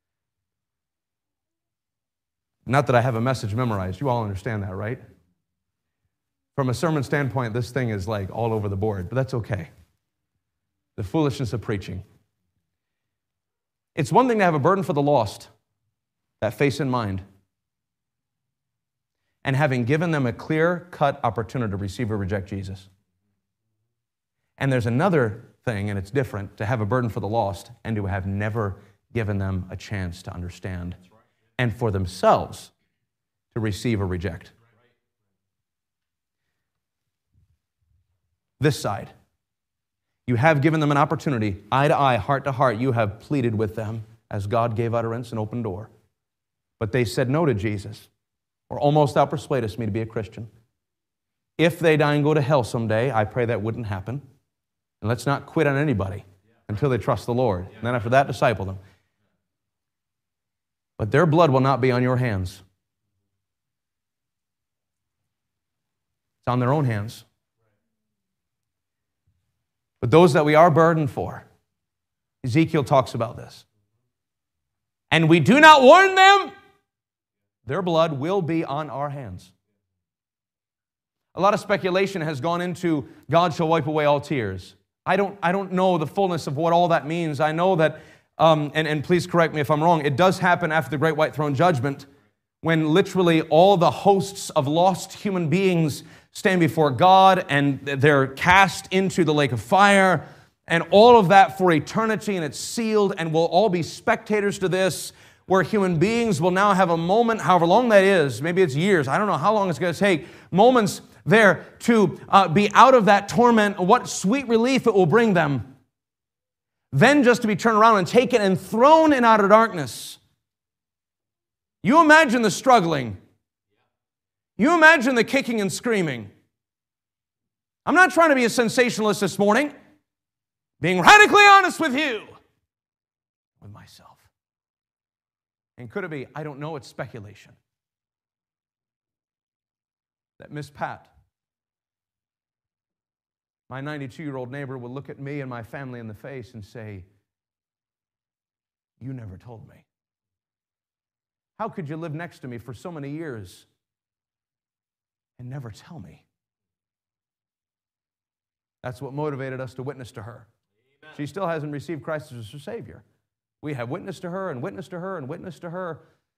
Not that I have a message memorized. You all understand that, right? From a sermon standpoint, this thing is like all over the board, but that's okay. The foolishness of preaching. It's one thing to have a burden for the lost, that face in mind, and having given them a clear-cut opportunity to receive or reject Jesus. And there's another thing, and it's different, to have a burden for the lost and to have never given them a chance to understand and for themselves to receive or reject. This side, you have given them an opportunity, eye to eye, heart to heart. You have pleaded with them as God gave utterance and open door. But they said no to Jesus, or almost outpersuaded me to be a Christian. If they die and go to hell someday, I pray that wouldn't happen. And let's not quit on anybody until they trust the Lord. And then after that, disciple them. But their blood will not be on your hands. It's on their own hands. But those that we are burdened for, Ezekiel talks about this. And we do not warn them, their blood will be on our hands. A lot of speculation has gone into God shall wipe away all tears. I don't, I don't know the fullness of what all that means. I know that, um, and, and please correct me if I'm wrong, it does happen after the great white throne judgment when literally all the hosts of lost human beings stand before God and they're cast into the lake of fire and all of that for eternity, and it's sealed, and we'll all be spectators to this, where human beings will now have a moment, however long that is, maybe it's years, I don't know how long it's going to take, moments there to uh, be out of that torment, what sweet relief it will bring them. Then just to be turned around and taken and thrown in outer darkness. You imagine the struggling. You imagine the kicking and screaming. I'm not trying to be a sensationalist this morning. Being radically honest with you, with myself. And could it be, I don't know, it's speculation, that Miss Pat, my ninety-two-year-old neighbor, will look at me and my family in the face and say, you never told me. How could you live next to me for so many years and never tell me? That's what motivated us to witness to her. Amen. She still hasn't received Christ as her Savior. We have witnessed to her and witnessed to her and witnessed to her,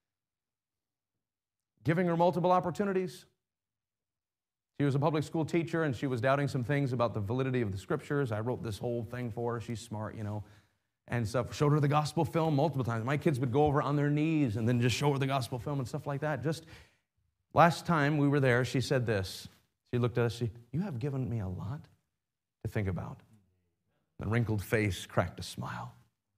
giving her multiple opportunities. She was a public school teacher, and she was doubting some things about the validity of the Scriptures. I wrote this whole thing for her. She's smart, you know, and stuff. Showed her the gospel film multiple times. My kids would go over on their knees and then just show her the gospel film and stuff like that. Just last time we were there, she said this. She looked at us, she, you have given me a lot to think about. The wrinkled face cracked a smile.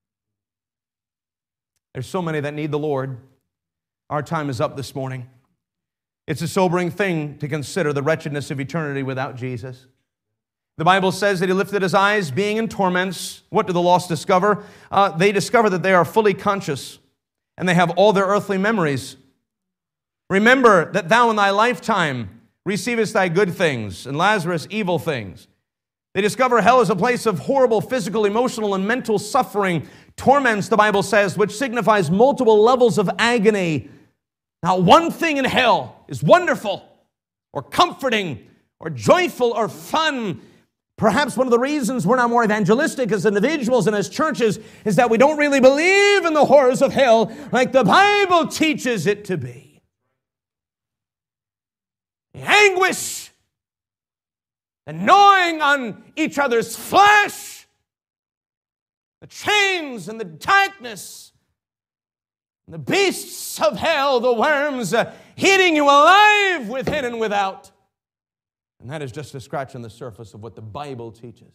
There's so many that need the Lord. Our time is up this morning. It's a sobering thing to consider the wretchedness of eternity without Jesus. The Bible says that he lifted his eyes, being in torments. What do the lost discover? Uh, they discover that they are fully conscious and they have all their earthly memories. Remember that thou in thy lifetime receivest thy good things and Lazarus evil things. They discover hell is a place of horrible physical, emotional, and mental suffering. Torments, the Bible says, which signifies multiple levels of agony. Now, one thing in hell is wonderful or comforting or joyful or fun. Perhaps one of the reasons we're not more evangelistic as individuals and as churches is that we don't really believe in the horrors of hell like the Bible teaches it to be. The anguish, the gnawing on each other's flesh, the chains and the darkness, and the beasts of hell, the worms, uh, eating you alive within and without. And that is just a scratch on the surface of what the Bible teaches.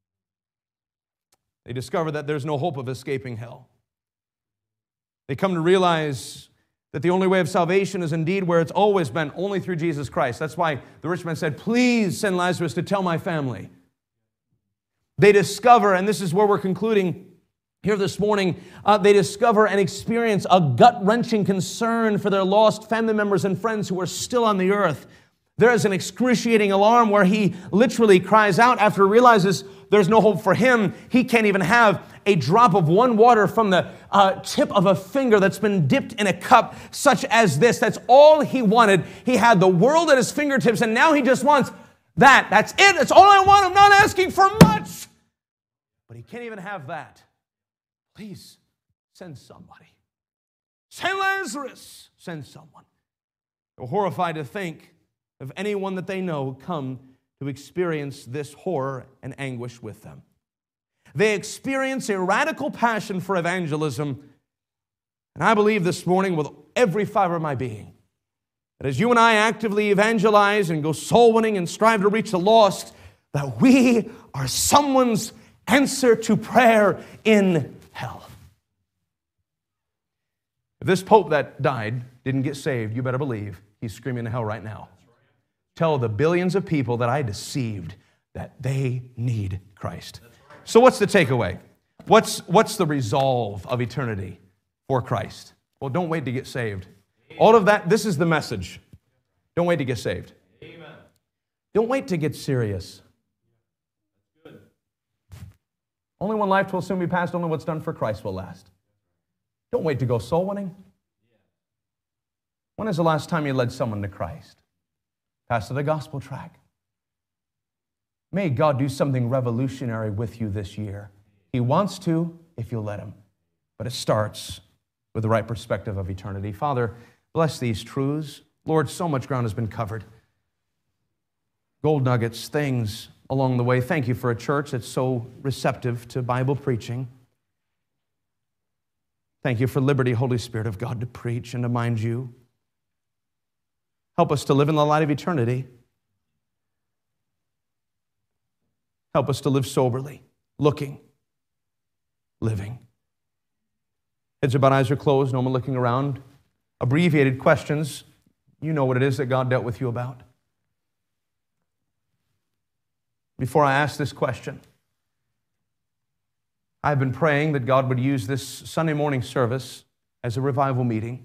They discover that there's no hope of escaping hell. They come to realize that the only way of salvation is indeed where it's always been, only through Jesus Christ. That's why the rich man said, please send Lazarus to tell my family. They discover, and this is where we're concluding here this morning, uh, they discover and experience a gut-wrenching concern for their lost family members and friends who are still on the earth. There is an excruciating alarm where he literally cries out after he realizes there's no hope for him. He can't even have a drop of one water from the uh, tip of a finger that's been dipped in a cup such as this. That's all he wanted. He had the world at his fingertips, and now he just wants that. That's it. That's all I want. I'm not asking for much. But he can't even have that. Please, send somebody. Send Lazarus. Send someone. They're horrified to think of anyone that they know come to experience this horror and anguish with them. They experience a radical passion for evangelism, and I believe this morning with every fiber of my being that as you and I actively evangelize and go soul winning and strive to reach the lost, that we are someone's answer to prayer in hell. If this Pope that died didn't get saved, you better believe he's screaming in hell right now. Tell the billions of people that I deceived that they need Christ. So what's the takeaway? What's, what's the resolve of eternity for Christ? Well, don't wait to get saved. All of that, this is the message. Don't wait to get saved. Amen. Don't wait to get serious. Good. Only one life will soon be passed. Only what's done for Christ will last. Don't wait to go soul winning. When is the last time you led someone to Christ? Pass to the gospel track. May God do something revolutionary with you this year. He wants to, if you'll let him. But it starts with the right perspective of eternity. Father, bless these truths. Lord, so much ground has been covered. Gold nuggets, things along the way. Thank you for a church that's so receptive to Bible preaching. Thank you for liberty, Holy Spirit of God, to preach and to mind you. Help us to live in the light of eternity. Help us to live soberly, looking, living. Heads are bowed, eyes are closed, no one looking around. Abbreviated questions. You know what it is that God dealt with you about. Before I ask this question, I've been praying that God would use this Sunday morning service as a revival meeting.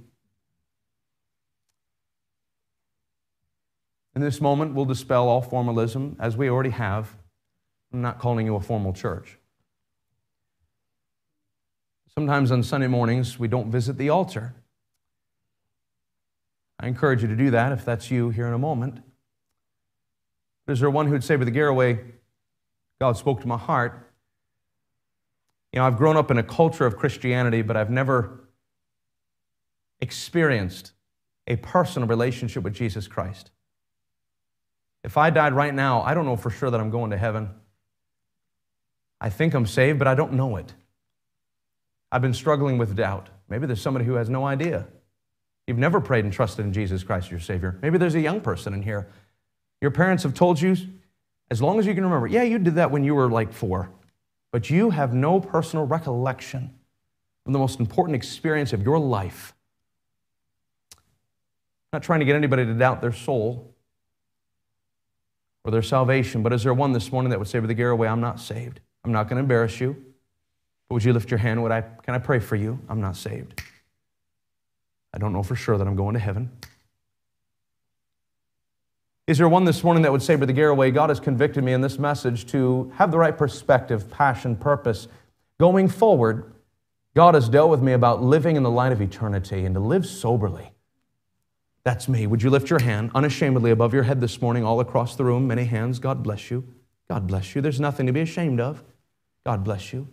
In this moment, we'll dispel all formalism, as we already have. I'm not calling you a formal church. Sometimes on Sunday mornings, we don't visit the altar. I encourage you to do that if that's you here in a moment. Is there one who'd say, Brother Garraway, God spoke to my heart. You know, I've grown up in a culture of Christianity, but I've never experienced a personal relationship with Jesus Christ. If I died right now, I don't know for sure that I'm going to heaven. I think I'm saved, but I don't know it. I've been struggling with doubt. Maybe there's somebody who has no idea. You've never prayed and trusted in Jesus Christ, your Savior. Maybe there's a young person in here. Your parents have told you, as long as you can remember, yeah, you did that when you were like four, but you have no personal recollection of the most important experience of your life. I'm not trying to get anybody to doubt their soul or their salvation, but is there one this morning that would say, Brother Garraway, I'm not saved? I'm not going to embarrass you, but would you lift your hand? Would I, can I pray for you? I'm not saved. I don't know for sure that I'm going to heaven. Is there one this morning that would say, Brother Garraway, God has convicted me in this message to have the right perspective, passion, purpose. Going forward, God has dealt with me about living in the light of eternity and to live soberly. That's me. Would you lift your hand unashamedly above your head this morning, all across the room? Many hands. God bless you. God bless you. There's nothing to be ashamed of. God bless you.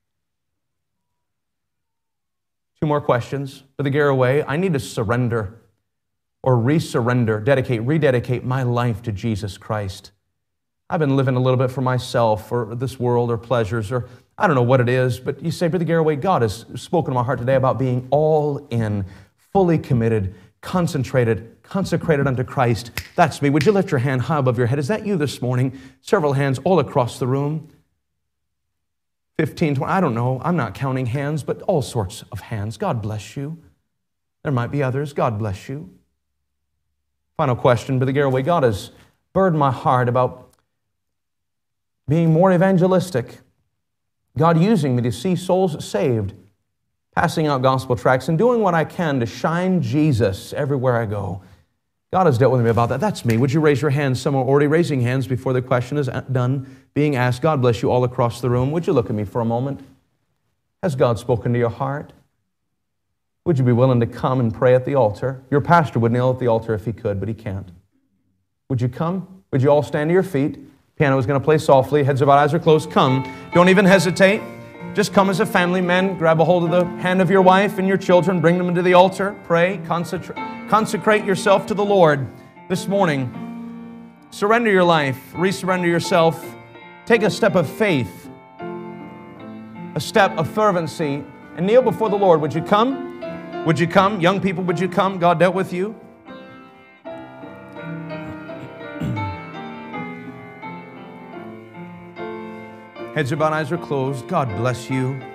Two more questions. Brother Garraway, I need to surrender or resurrender, dedicate, rededicate my life to Jesus Christ. I've been living a little bit for myself or this world or pleasures or I don't know what it is, but you say, Brother Garraway, God has spoken to my heart today about being all in, fully committed, concentrated, consecrated unto Christ. That's me. Would you lift your hand high above your head? Is that you this morning? Several hands all across the room. fifteen, twenty, I don't know. I'm not counting hands, but all sorts of hands. God bless you. There might be others. God bless you. Final question, Brother Garraway. God has burdened my heart about being more evangelistic. God using me to see souls saved, passing out gospel tracts, and doing what I can to shine Jesus everywhere I go. God has dealt with me about that. That's me. Would you raise your hands? Some are already raising hands before the question is done being asked. God bless you all across the room. Would you look at me for a moment? Has God spoken to your heart? Would you be willing to come and pray at the altar? Your pastor would kneel at the altar if he could, but he can't. Would you come? Would you all stand to your feet? Piano is going to play softly. Heads are bowed, eyes are closed. Come. Don't even hesitate. Just come as a family. Men, grab a hold of the hand of your wife and your children. Bring them into the altar. Pray. Concentrate, consecrate yourself to the Lord this morning. Surrender your life. Resurrender yourself. Take a step of faith. A step of fervency. And kneel before the Lord. Would you come? Would you come? Young people, would you come? God dealt with you. Heads are bowed, eyes are closed. God bless you.